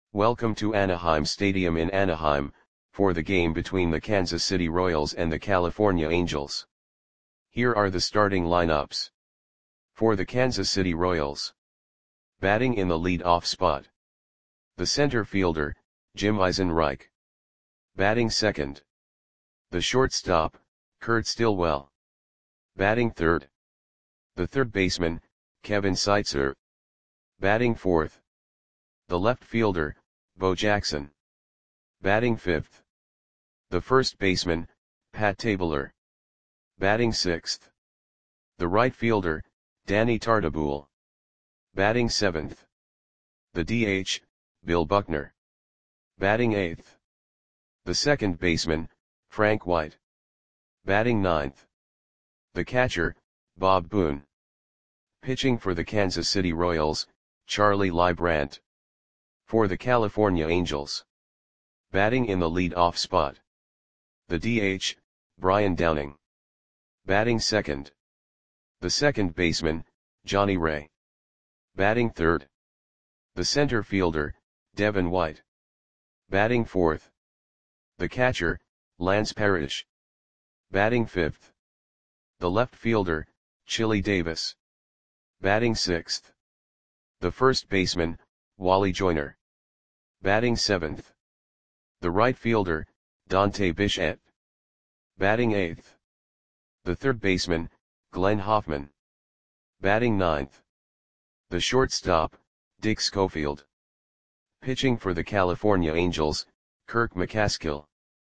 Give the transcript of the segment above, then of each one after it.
Welcome to Anaheim Stadium in Anaheim, for the game between the Kansas City Royals and the California Angels. Here are the starting lineups. For the Kansas City Royals. Batting in the lead-off spot. The center fielder, Jim Eisenreich. Batting second. The shortstop, Kurt Stillwell. Batting third. The third baseman, Kevin Seitzer. Batting fourth. The left fielder, Bo Jackson. Batting fifth. The first baseman, Pat Tabler. Batting sixth. The right fielder, Danny Tartabull. Batting seventh. The DH, Bill Buckner. Batting eighth. The second baseman, Frank White. Batting ninth. The catcher, Bob Boone. Pitching for the Kansas City Royals, Charlie Leibrandt. For the California Angels. Batting in the lead-off spot. The DH, Brian Downing. Batting second. The second baseman, Johnny Ray. Batting third. The center fielder, Devin White. Batting fourth. The catcher, Lance Parrish. Batting fifth. The left fielder, Chili Davis. Batting sixth. The first baseman, Wally Joyner. Batting seventh. The right fielder, Dante Bichette. Batting eighth. The third baseman, Glenn Hoffman. Batting ninth. The shortstop, Dick Schofield. Pitching for the California Angels, Kirk McCaskill.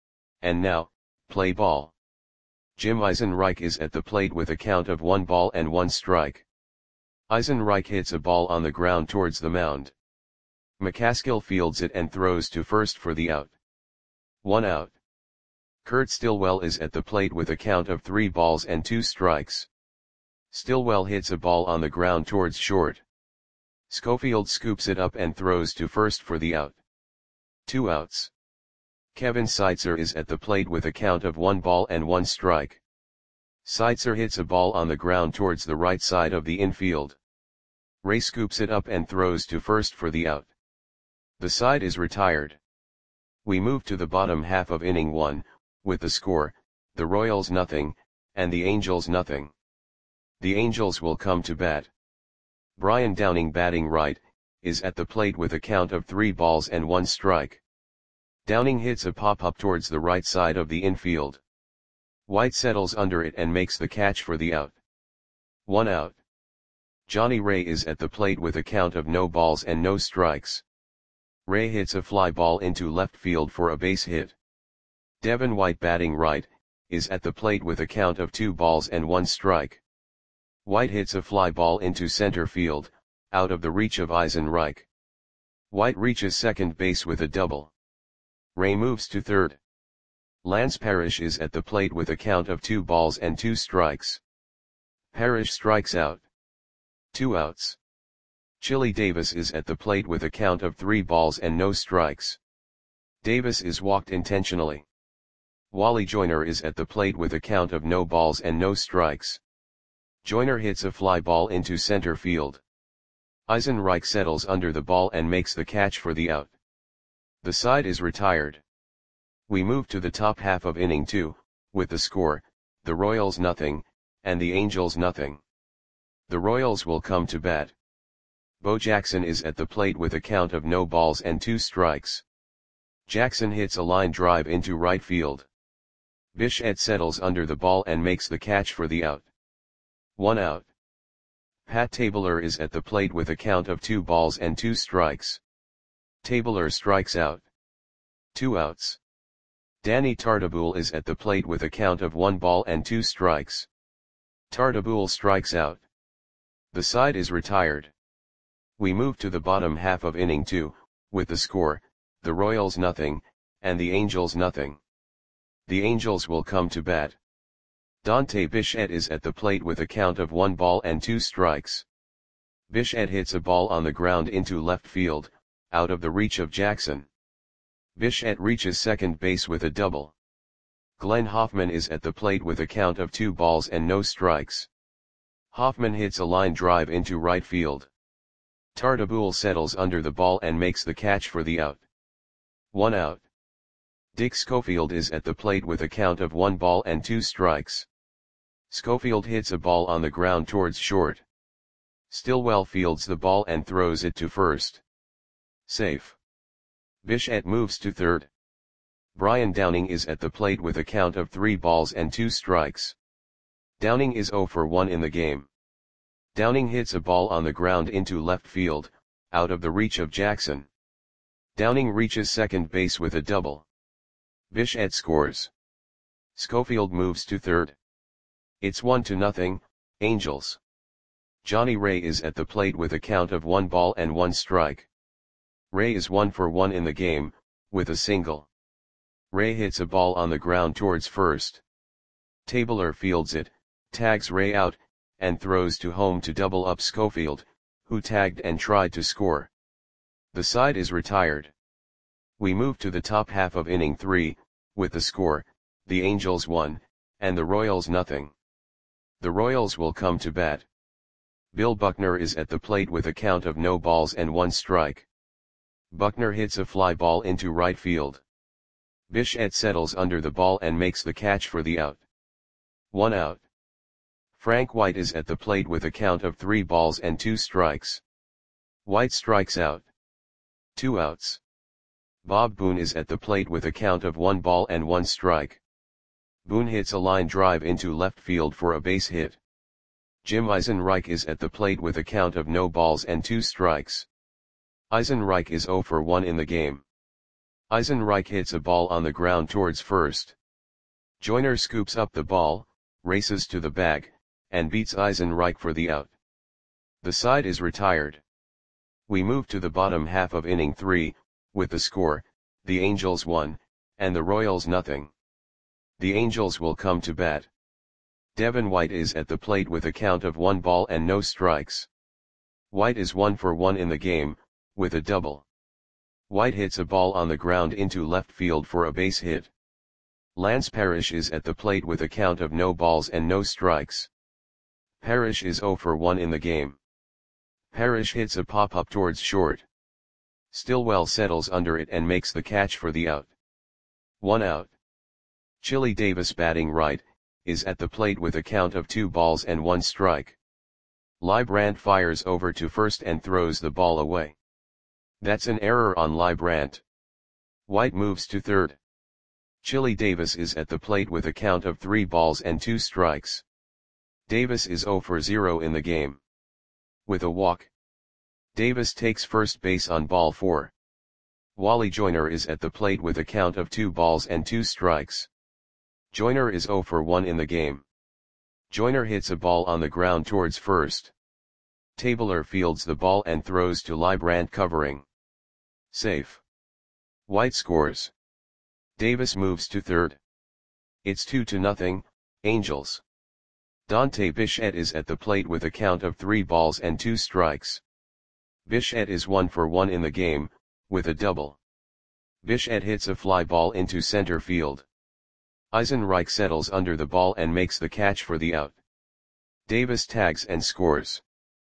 And now, play ball. Jim Eisenreich is at the plate with a count of 1-1 strike. Eisenreich hits a ball on the ground towards the mound. McCaskill fields it and throws to first for the out. 1 out. Kurt Stillwell is at the plate with a count of 3-2 strikes. Stillwell hits a ball on the ground towards short. Schofield scoops it up and throws to first for the out. 2 outs. Kevin Seitzer is at the plate with a count of 1-1 strike. Seitzer hits a ball on the ground towards the right side of the infield. Ray scoops it up and throws to first for the out. The side is retired. We move to the bottom half of inning 1, with the score, the Royals nothing, and the Angels nothing. The Angels will come to bat. Brian Downing, batting right, is at the plate with a count of 3-1 strike. Downing hits a pop-up towards the right side of the infield. White settles under it and makes the catch for the out. 1 out. Johnny Ray is at the plate with a count of no balls and no strikes. Ray hits a fly ball into left field for a base hit. Devin White, batting right, is at the plate with a count of 2-1 strike. White hits a fly ball into center field, out of the reach of Eisenreich. White reaches second base with a double. Ray moves to third. Lance Parrish is at the plate with a count of 2-2 strikes. Parrish strikes out. 2 outs. Chili Davis is at the plate with a count of 3 balls and no strikes. Davis is walked intentionally. Wally Joyner is at the plate with a count of no balls and no strikes. Joyner hits a fly ball into center field. Eisenreich settles under the ball and makes the catch for the out. The side is retired. We move to the top half of inning 2, with the score, the Royals nothing, and the Angels nothing. The Royals will come to bat. Bo Jackson is at the plate with a count of no balls and 2 strikes. Jackson hits a line drive into right field. Bichette settles under the ball and makes the catch for the out. 1 out. Pat Tabler is at the plate with a count of 2-2 strikes. Tabler strikes out. 2 outs. Danny Tartabull is at the plate with a count of 1-2 strikes. Tartabull strikes out. The side is retired. We move to the bottom half of inning 2, with the score, the Royals nothing, and the Angels nothing. The Angels will come to bat. Dante Bichette is at the plate with a count of 1-2 strikes. Bichette hits a ball on the ground into left field, out of the reach of Jackson. Bichette reaches second base with a double. Glenn Hoffman is at the plate with a count of 2 balls and no strikes. Hoffman hits a line drive into right field. Tartabull settles under the ball and makes the catch for the out. 1 out. Dick Schofield is at the plate with a count of 1 ball and 2 strikes. Schofield hits a ball on the ground towards short. Stillwell fields the ball and throws it to first. Safe. Bichette moves to third. Brian Downing is at the plate with a count of 3 balls and 2 strikes. Downing is 0 for 1 in the game. Downing hits a ball on the ground into left field, out of the reach of Jackson. Downing reaches second base with a double. Bichette scores. Schofield moves to third. It's 1-0, Angels. Johnny Ray is at the plate with a count of 1 ball and 1 strike. Ray is 1 for 1 in the game, with a single. Ray hits a ball on the ground towards first. Tabler fields it, tags Ray out, and throws to home to double up Schofield, who tagged and tried to score. The side is retired. We move to the top half of inning 3, with the score, the Angels 1, and the Royals 0. The Royals will come to bat. Bill Buckner is at the plate with a count of no balls and 1 strike. Buckner hits a fly ball into right field. Bichette settles under the ball and makes the catch for the out. 1 out. Frank White is at the plate with a count of 3 balls and 2 strikes. White strikes out. 2 outs. Bob Boone is at the plate with a count of 1 ball and 1 strike. Boone hits a line drive into left field for a base hit. Jim Eisenreich is at the plate with a count of no balls and 2 strikes. Eisenreich is 0 for 1 in the game. Eisenreich hits a ball on the ground towards first. Joyner scoops up the ball, races to the bag, and beats Eisenreich for the out. The side is retired. We move to the bottom half of inning 3, with the score, the Angels 1, and the Royals 0. The Angels will come to bat. Devin White is at the plate with a count of 1 ball and no strikes. White is 1 for 1 in the game, with a double. White hits a ball on the ground into left field for a base hit. Lance Parrish is at the plate with a count of no balls and no strikes. Parrish is 0 for 1 in the game. Parrish hits a pop-up towards short. Stillwell settles under it and makes the catch for the out. 1 out. Chili Davis, batting right, is at the plate with a count of 2 balls and 1 strike. Leibrandt fires over to first and throws the ball away. That's an error on Leibrandt. White moves to third. Chili Davis is at the plate with a count of 3 balls and 2 strikes. Davis is 0 for 0 in the game. With a walk. Davis takes first base on ball 4. Wally Joyner is at the plate with a count of 2 balls and 2 strikes. Joyner is 0 for 1 in the game. Joyner hits a ball on the ground towards first. Tabler fields the ball and throws to Leibrandt covering. Safe. White scores. Davis moves to third. It's 2-0, Angels. Dante Bichette is at the plate with a count of 3 balls and 2 strikes. Bichette is 1 for 1 in the game, with a double. Bichette hits a fly ball into center field. Eisenreich settles under the ball and makes the catch for the out. Davis tags and scores.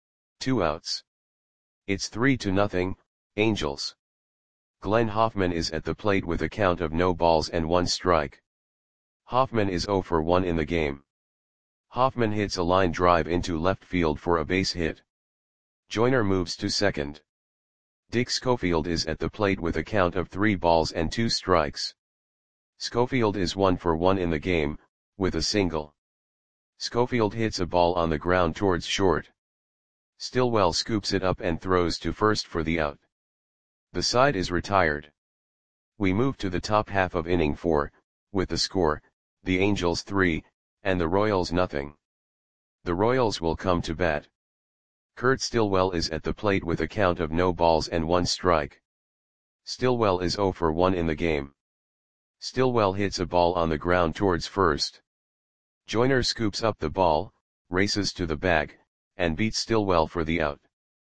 2 outs. It's 3-0, Angels. Glenn Hoffman is at the plate with a count of no balls and 1 strike. Hoffman is 0 for 1 in the game. Hoffman hits a line drive into left field for a base hit. Joyner moves to second. Dick Schofield is at the plate with a count of 3 balls and 2 strikes. Schofield is 1 for 1 in the game, with a single. Schofield hits a ball on the ground towards short. Stillwell scoops it up and throws to first for the out. The side is retired. We move to the top half of inning 4, with the score, the Angels 3, and the Royals 0. The Royals will come to bat. Kurt Stillwell is at the plate with a count of no balls and 1 strike. Stillwell is 0 for 1 in the game. Stillwell hits a ball on the ground towards first. Joyner scoops up the ball, races to the bag, and beats Stillwell for the out.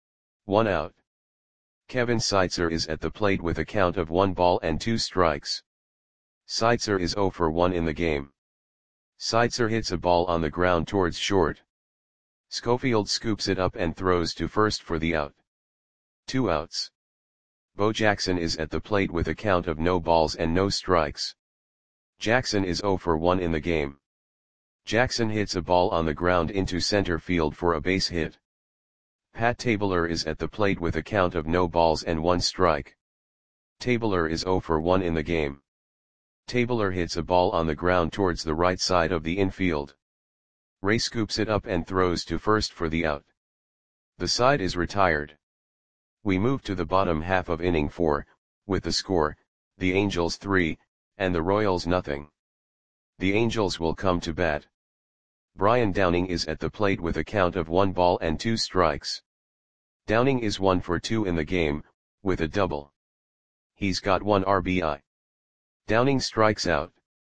1 out. Kevin Seitzer is at the plate with a count of 1 ball and 2 strikes. Seitzer is 0 for 1 in the game. Seitzer hits a ball on the ground towards short. Schofield scoops it up and throws to first for the out. 2 outs. Bo Jackson is at the plate with a count of no balls and no strikes. Jackson is 0 for 1 in the game. Jackson hits a ball on the ground into center field for a base hit. Pat Tabler is at the plate with a count of no balls and 1 strike. Tabler is 0 for 1 in the game. Tabler hits a ball on the ground towards the right side of the infield. Ray scoops it up and throws to first for the out. The side is retired. We move to the bottom half of inning 4, with the score, the Angels 3, and the Royals nothing. The Angels will come to bat. Brian Downing is at the plate with a count of 1 ball and 2 strikes. Downing is 1 for 2 in the game, with a double. He's got 1 RBI. Downing strikes out.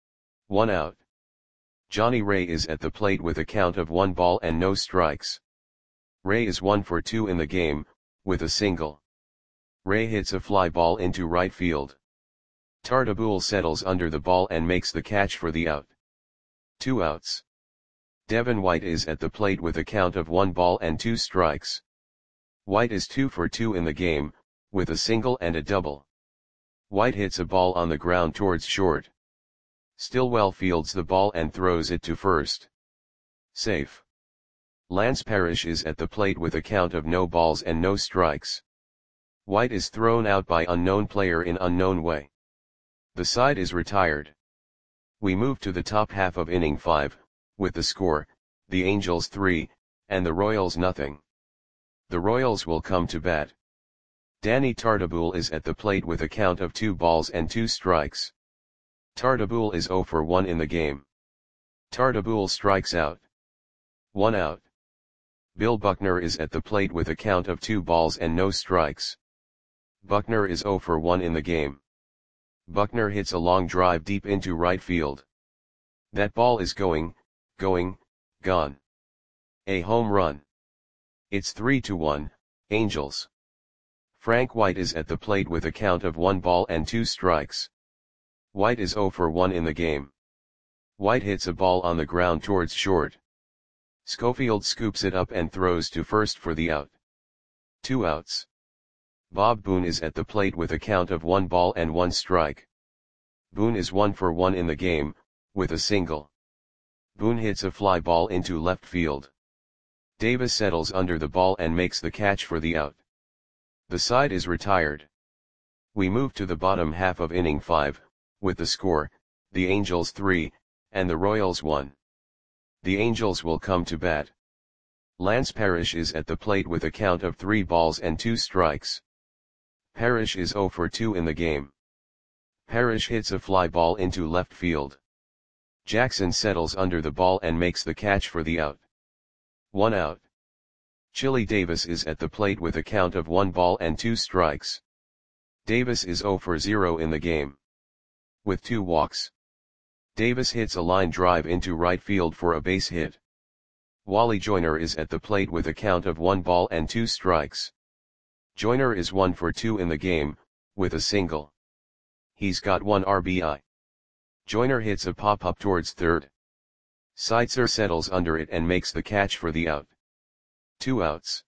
1 out. Johnny Ray is at the plate with a count of 1 ball and no strikes. Ray is 1 for 2 in the game, with a single. Ray hits a fly ball into right field. Tartabull settles under the ball and makes the catch for the out. 2 outs. Devin White is at the plate with a count of 1 ball and 2 strikes. White is 2 for 2 in the game, with a single and a double. White hits a ball on the ground towards short. Stillwell fields the ball and throws it to first. Safe. Lance Parrish is at the plate with a count of no balls and no strikes. White is thrown out by unknown player in unknown way. The side is retired. We move to the top half of inning 5, with the score, the Angels 3, and the Royals nothing. The Royals will come to bat. Danny Tartabull is at the plate with a count of 2 balls and 2 strikes. Tartabull is 0 for 1 in the game. Tartabull strikes out. 1 out. Bill Buckner is at the plate with a count of 2 balls and no strikes. Buckner is 0 for 1 in the game. Buckner hits a long drive deep into right field. That ball is gone. A home run. It's 3-1, Angels. Frank White is at the plate with a count of 1 ball and 2 strikes. White is 0 for 1 in the game. White hits a ball on the ground towards short. Schofield scoops it up and throws to first for the out. 2 outs. Bob Boone is at the plate with a count of 1 ball and 1 strike. Boone is 1 for 1 in the game, with a single. Boone hits a fly ball into left field. Davis settles under the ball and makes the catch for the out. The side is retired. We move to the bottom half of inning 5, with the score, the Angels 3, and the Royals 1. The Angels will come to bat. Lance Parrish is at the plate with a count of 3 balls and 2 strikes. Parrish is 0 for 2 in the game. Parrish hits a fly ball into left field. Jackson settles under the ball and makes the catch for the out. 1 out. Chili Davis is at the plate with a count of 1 ball and 2 strikes. Davis is 0 for 0 in the game. With 2 walks. Davis hits a line drive into right field for a base hit. Wally Joyner is at the plate with a count of 1 ball and 2 strikes. Joyner is 1 for 2 in the game, with a single. He's got 1 RBI. Joyner hits a pop-up towards third. Seitzer settles under it and makes the catch for the out. 2 outs.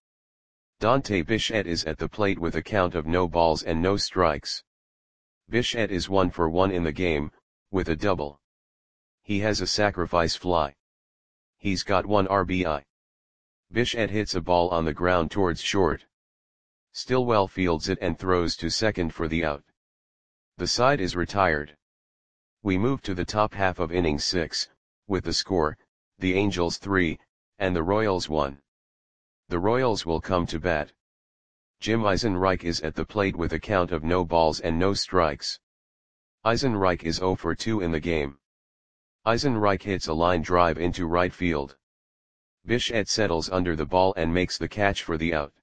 Dante Bichette is at the plate with a count of no balls and no strikes. Bichette is 1 for 1 in the game, with a double. He has a sacrifice fly. He's got 1 RBI. Bichette hits a ball on the ground towards short. Stillwell fields it and throws to second for the out. The side is retired. We move to the top half of inning 6, with the score, the Angels 3, and the Royals 1. The Royals will come to bat. Jim Eisenreich is at the plate with a count of no balls and no strikes. Eisenreich is 0 for 2 in the game. Eisenreich hits a line drive into right field. Bichette settles under the ball and makes the catch for the out.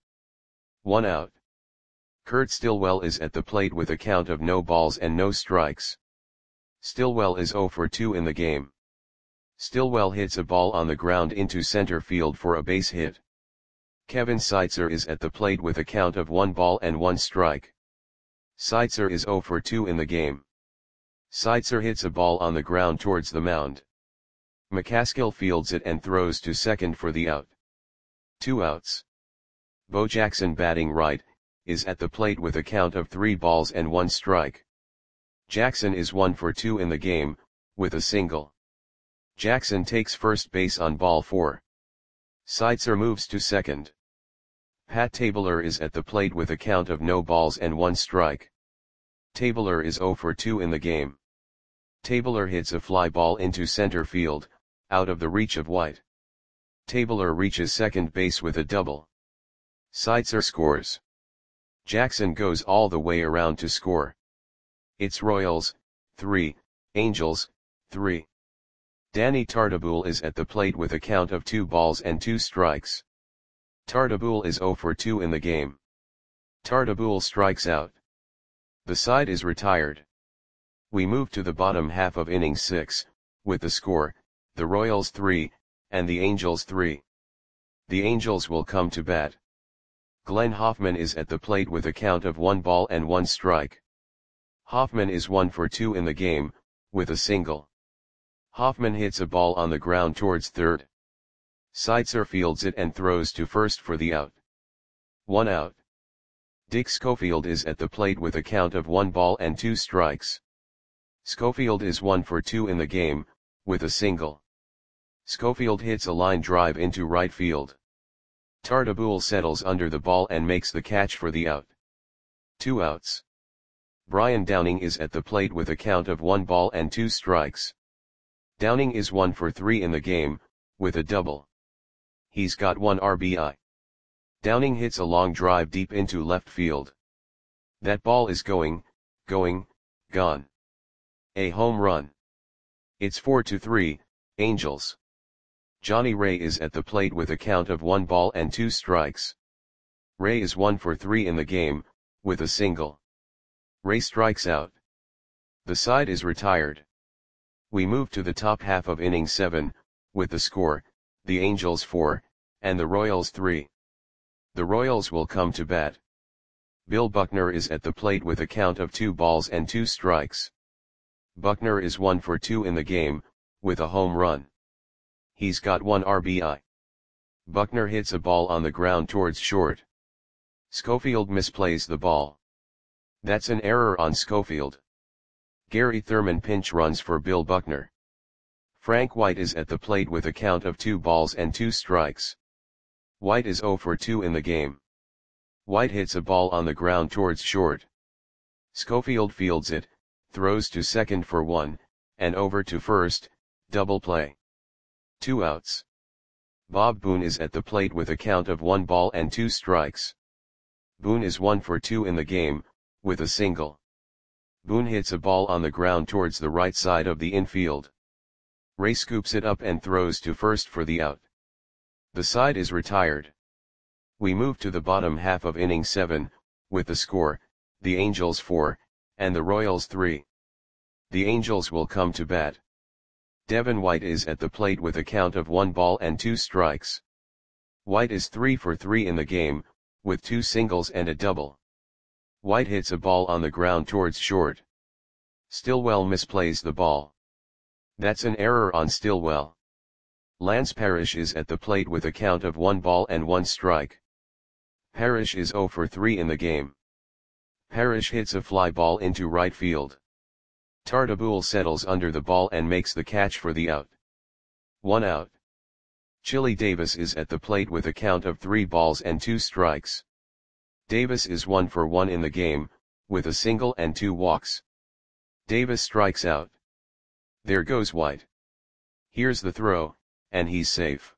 1 out. Kurt Stillwell is at the plate with a count of no balls and no strikes. Stillwell is 0 for 2 in the game. Stillwell hits a ball on the ground into center field for a base hit. Kevin Seitzer is at the plate with a count of 1 ball and 1 strike. Seitzer is 0 for 2 in the game. Seitzer hits a ball on the ground towards the mound. McCaskill fields it and throws to second for the out. 2 outs. Bo Jackson batting right, is at the plate with a count of 3 balls and 1 strike. Jackson is 1 for 2 in the game, with a single. Jackson takes first base on ball 4. Seitzer moves to second. Pat Tabler is at the plate with a count of no balls and 1 strike. Tabler is 0 for 2 in the game. Tabler hits a fly ball into center field, out of the reach of White. Tabler reaches second base with a double. Seitzer scores. Jackson goes all the way around to score. It's Royals, 3, Angels, 3. Danny Tartabull is at the plate with a count of 2 balls and 2 strikes. Tartabull is 0 for 2 in the game. Tartabull strikes out. The side is retired. We move to the bottom half of inning 6, with the score, the Royals 3, and the Angels 3. The Angels will come to bat. Glenn Hoffman is at the plate with a count of 1 ball and 1 strike. Hoffman is 1 for 2 in the game, with a single. Hoffman hits a ball on the ground towards third. Seitzer fields it and throws to first for the out. 1 out. Dick Schofield is at the plate with a count of 1 ball and 2 strikes. Schofield is 1 for 2 in the game, with a single. Schofield hits a line drive into right field. Tartabull settles under the ball and makes the catch for the out. 2 outs. Brian Downing is at the plate with a count of 1 ball and 2 strikes. Downing is 1 for 3 in the game, with a double. He's got 1 RBI. Downing hits a long drive deep into left field. That ball is going, gone. A home run. It's 4-3, Angels. Johnny Ray is at the plate with a count of 1 ball and 2 strikes. Ray is 1 for 3 in the game, with a single. Ray strikes out. The side is retired. We move to the top half of inning 7, with the score, the Angels 4, and the Royals 3. The Royals will come to bat. Bill Buckner is at the plate with a count of 2 balls and 2 strikes. Buckner is 1 for 2 in the game, with a home run. He's got 1 RBI. Buckner hits a ball on the ground towards short. Schofield misplays the ball. That's an error on Schofield. Gary Thurman pinch runs for Bill Buckner. Frank White is at the plate with a count of 2 balls and 2 strikes. White is 0 for 2 in the game. White hits a ball on the ground towards short. Schofield fields it, throws to second for 1, and over to first, double play. 2 outs. Bob Boone is at the plate with a count of 1 ball and 2 strikes. Boone is 1 for 2 in the game, with a single. Boone hits a ball on the ground towards the right side of the infield. Ray scoops it up and throws to first for the out. The side is retired. We move to the bottom half of inning 7, with the score, the Angels 4, and the Royals 3. The Angels will come to bat. Devin White is at the plate with a count of 1 ball and 2 strikes. White is 3 for 3 in the game, with 2 singles and a double. White hits a ball on the ground towards short. Stillwell misplays the ball. That's an error on Stillwell. Lance Parrish is at the plate with a count of 1 ball and 1 strike. Parrish is 0 for 3 in the game. Parrish hits a fly ball into right field. Tartabull settles under the ball and makes the catch for the out. 1 out. Chili Davis is at the plate with a count of 3 balls and 2 strikes. Davis is 1 for 1 in the game, with a single and 2 walks. Davis strikes out. There goes White. Here's the throw, and he's safe.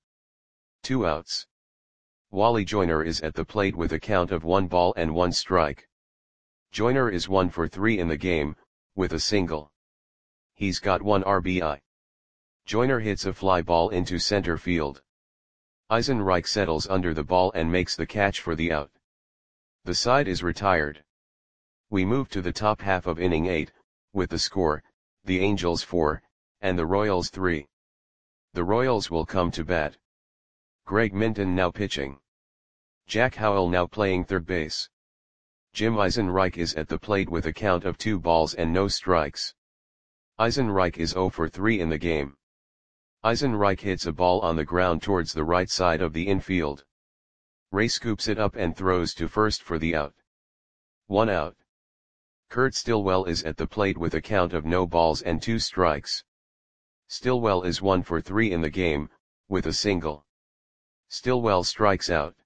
2 outs. Wally Joyner is at the plate with a count of 1 ball and 1 strike. Joyner is 1 for 3 in the game, with a single. He's got 1 RBI. Joyner hits a fly ball into center field. Eisenreich settles under the ball and makes the catch for the out. The side is retired. We move to the top half of inning 8, with the score, the Angels 4, and the Royals 3. The Royals will come to bat. Greg Minton now pitching. Jack Howell now playing third base. Jim Eisenreich is at the plate with a count of 2 balls and no strikes. Eisenreich is 0 for 3 in the game. Eisenreich hits a ball on the ground towards the right side of the infield. Ray scoops it up and throws to first for the out. 1 out. Kurt Stillwell is at the plate with a count of no balls and 2 strikes. Stillwell is 1 for 3 in the game, with a single. Stillwell strikes out.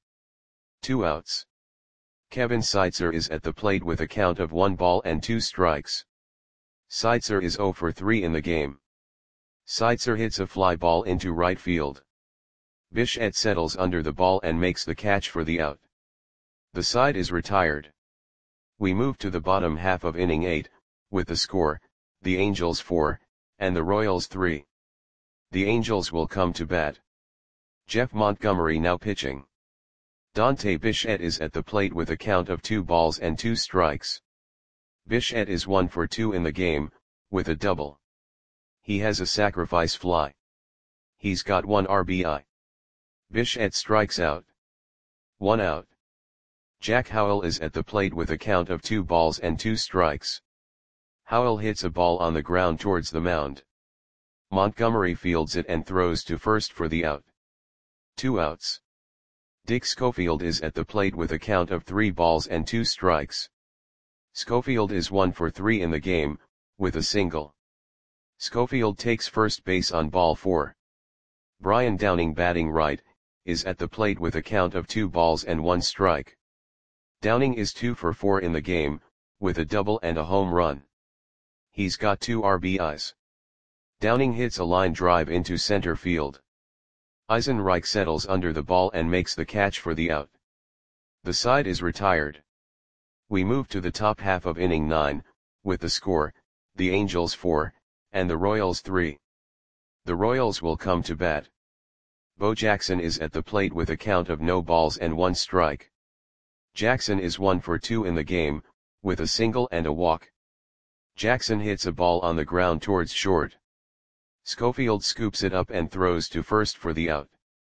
2 outs. Kevin Seitzer is at the plate with a count of 1 ball and 2 strikes. Seitzer is 0 for 3 in the game. Seitzer hits a fly ball into right field. Bichette settles under the ball and makes the catch for the out. The side is retired. We move to the bottom half of inning 8, with the score, the Angels 4, and the Royals 3. The Angels will come to bat. Jeff Montgomery now pitching. Dante Bichette is at the plate with a count of 2 balls and 2 strikes. Bichette is 1 for 2 in the game, with a double. He has a sacrifice fly. He's got 1 RBI. Bichette strikes out. 1 out. Jack Howell is at the plate with a count of 2 balls and 2 strikes. Howell hits a ball on the ground towards the mound. Montgomery fields it and throws to first for the out. 2 outs. Dick Schofield is at the plate with a count of 3 balls and 2 strikes. Schofield is 1 for 3 in the game, with a single. Schofield takes first base on ball 4. Brian Downing, batting right, is at the plate with a count of 2 balls and 1 strike. Downing is 2 for 4 in the game, with a double and a home run. He's got 2 RBIs. Downing hits a line drive into center field. Eisenreich settles under the ball and makes the catch for the out. The side is retired. We move to the top half of inning 9, with the score, the Angels 4, and the Royals 3. The Royals will come to bat. Bo Jackson is at the plate with a count of no balls and 1 strike. Jackson is 1 for 2 in the game, with a single and a walk. Jackson hits a ball on the ground towards short. Schofield scoops it up and throws to first for the out.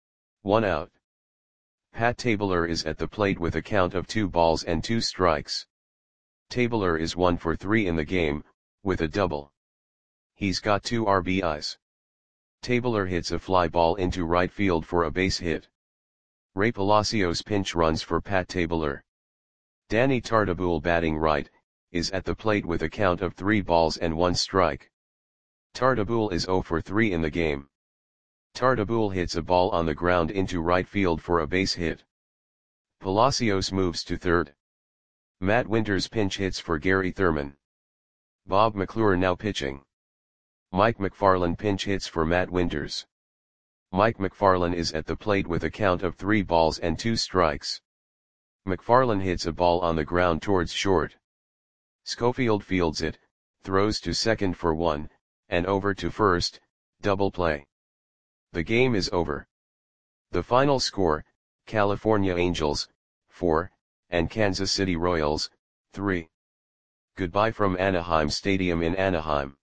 1 out. Pat Tabler is at the plate with a count of 2 balls and 2 strikes. Tabler is 1 for 3 in the game, with a double. He's got 2 RBIs. Tabler hits a fly ball into right field for a base hit. Ray Palacios pinch runs for Pat Tabler. Danny Tartabull, batting right, is at the plate with a count of 3 balls and 1 strike. Tartabull is 0 for 3 in the game. Tartabull hits a ball on the ground into right field for a base hit. Palacios moves to third. Matt Winters pinch hits for Gary Thurman. Bob McClure now pitching. Mike McFarland pinch hits for Matt Winters. Mike McFarland is at the plate with a count of 3 balls and 2 strikes. McFarland hits a ball on the ground towards short. Schofield fields it, throws to second for 1, and over to first, double play. The game is over. The final score, California Angels, 4, and Kansas City Royals, 3. Goodbye from Anaheim Stadium in Anaheim.